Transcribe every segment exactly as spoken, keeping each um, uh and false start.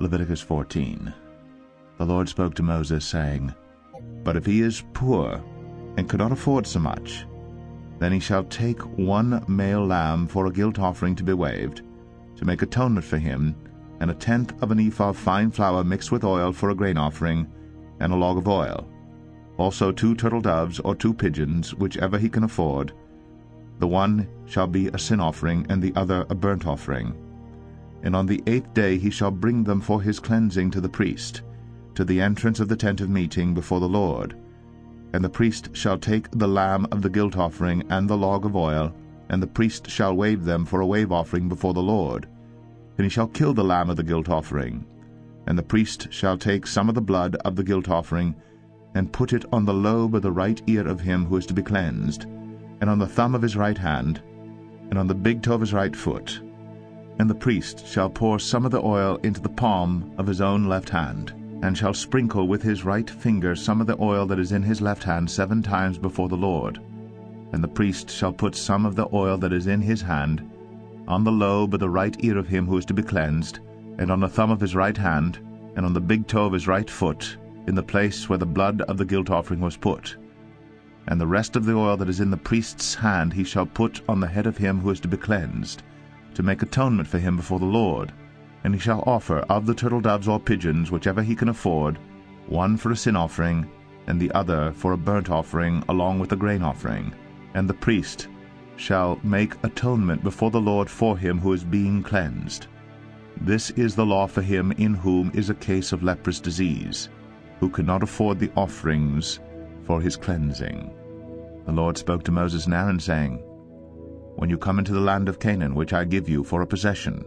Leviticus fourteen. The Lord spoke to Moses, saying, But if he is poor, and cannot afford so much, then he shall take one male lamb for a guilt offering to be waved, to make atonement for him, and a tenth of an ephah of fine flour mixed with oil for a grain offering, and a log of oil. Also two turtle doves or two pigeons, whichever he can afford. The one shall be a sin offering, and the other a burnt offering. And on the eighth day he shall bring them for his cleansing to the priest, to the entrance of the tent of meeting before the Lord. And the priest shall take the lamb of the guilt offering and the log of oil, and the priest shall wave them for a wave offering before the Lord. And he shall kill the lamb of the guilt offering. And the priest shall take some of the blood of the guilt offering, and put it on the lobe of the right ear of him who is to be cleansed, and on the thumb of his right hand, and on the big toe of his right foot. And the priest shall pour some of the oil into the palm of his own left hand, and shall sprinkle with his right finger some of the oil that is in his left hand seven times before the Lord. And the priest shall put some of the oil that is in his hand on the lobe of the right ear of him who is to be cleansed, and on the thumb of his right hand, and on the big toe of his right foot, in the place where the blood of the guilt offering was put. And the rest of the oil that is in the priest's hand he shall put on the head of him who is to be cleansed, to make atonement for him before the Lord. And he shall offer of the turtle doves or pigeons, whichever he can afford, one for a sin offering, and the other for a burnt offering, along with a grain offering. And the priest shall make atonement before the Lord for him who is being cleansed. This is the law for him in whom is a case of leprous disease, who cannot afford the offerings for his cleansing. The Lord spoke to Moses and Aaron, saying, When you come into the land of Canaan, which I give you for a possession,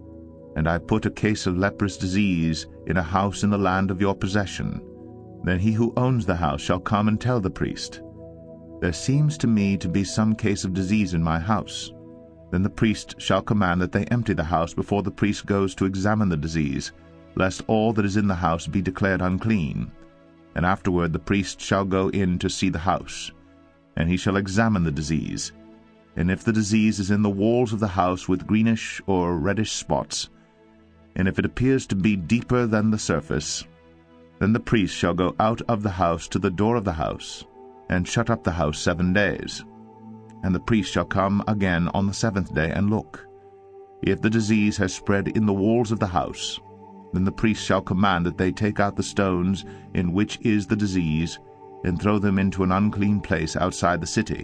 and I put a case of leprous disease in a house in the land of your possession, then he who owns the house shall come and tell the priest, There seems to me to be some case of disease in my house. Then the priest shall command that they empty the house before the priest goes to examine the disease, lest all that is in the house be declared unclean. And afterward the priest shall go in to see the house, and he shall examine the disease. And if the disease is in the walls of the house with greenish or reddish spots, and if it appears to be deeper than the surface, then the priest shall go out of the house to the door of the house, and shut up the house seven days. And the priest shall come again on the seventh day and look. If the disease has spread in the walls of the house, then the priest shall command that they take out the stones in which is the disease, and throw them into an unclean place outside the city.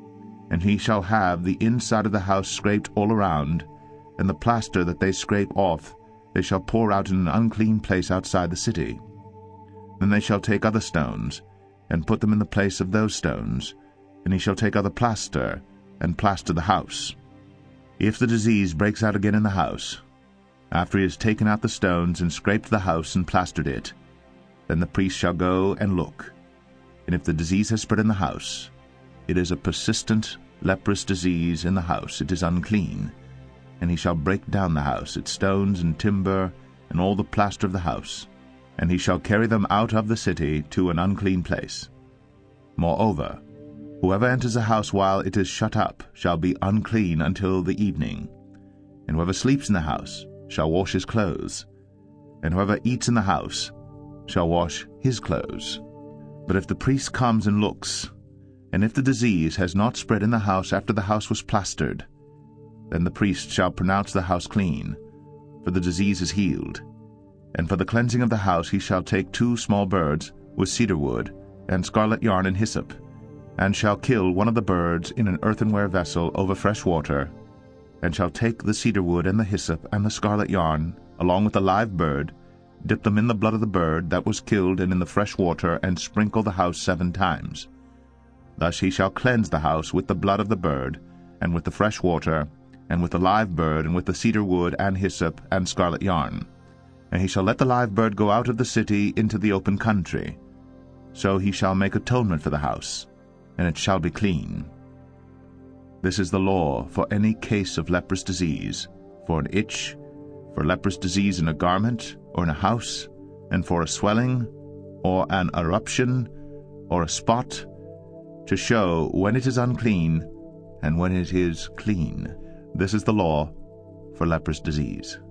And he shall have the inside of the house scraped all around, and the plaster that they scrape off they shall pour out in an unclean place outside the city. Then they shall take other stones, and put them in the place of those stones, and he shall take other plaster, and plaster the house. If the disease breaks out again in the house, after he has taken out the stones and scraped the house and plastered it, then the priest shall go and look. And if the disease has spread in the house, it is a persistent leprous disease in the house, it is unclean. And he shall break down the house, its stones and timber, and all the plaster of the house, and he shall carry them out of the city to an unclean place. Moreover, whoever enters a house while it is shut up shall be unclean until the evening. And whoever sleeps in the house shall wash his clothes, and whoever eats in the house shall wash his clothes. But if the priest comes and looks, and if the disease has not spread in the house after the house was plastered, then the priest shall pronounce the house clean, for the disease is healed. And for the cleansing of the house he shall take two small birds with cedar wood, and scarlet yarn and hyssop, and shall kill one of the birds in an earthenware vessel over fresh water, and shall take the cedar wood and the hyssop and the scarlet yarn, along with the live bird, dip them in the blood of the bird that was killed and in the fresh water, and sprinkle the house seven times. Thus he shall cleanse the house with the blood of the bird, and with the fresh water, and with the live bird, and with the cedar wood, and hyssop, and scarlet yarn. And he shall let the live bird go out of the city into the open country. So he shall make atonement for the house, and it shall be clean. This is the law for any case of leprous disease, for an itch, for leprous disease in a garment, or in a house, and for a swelling, or an eruption, or a spot, to show when it is unclean, and when it is clean. This is the law for leprous disease.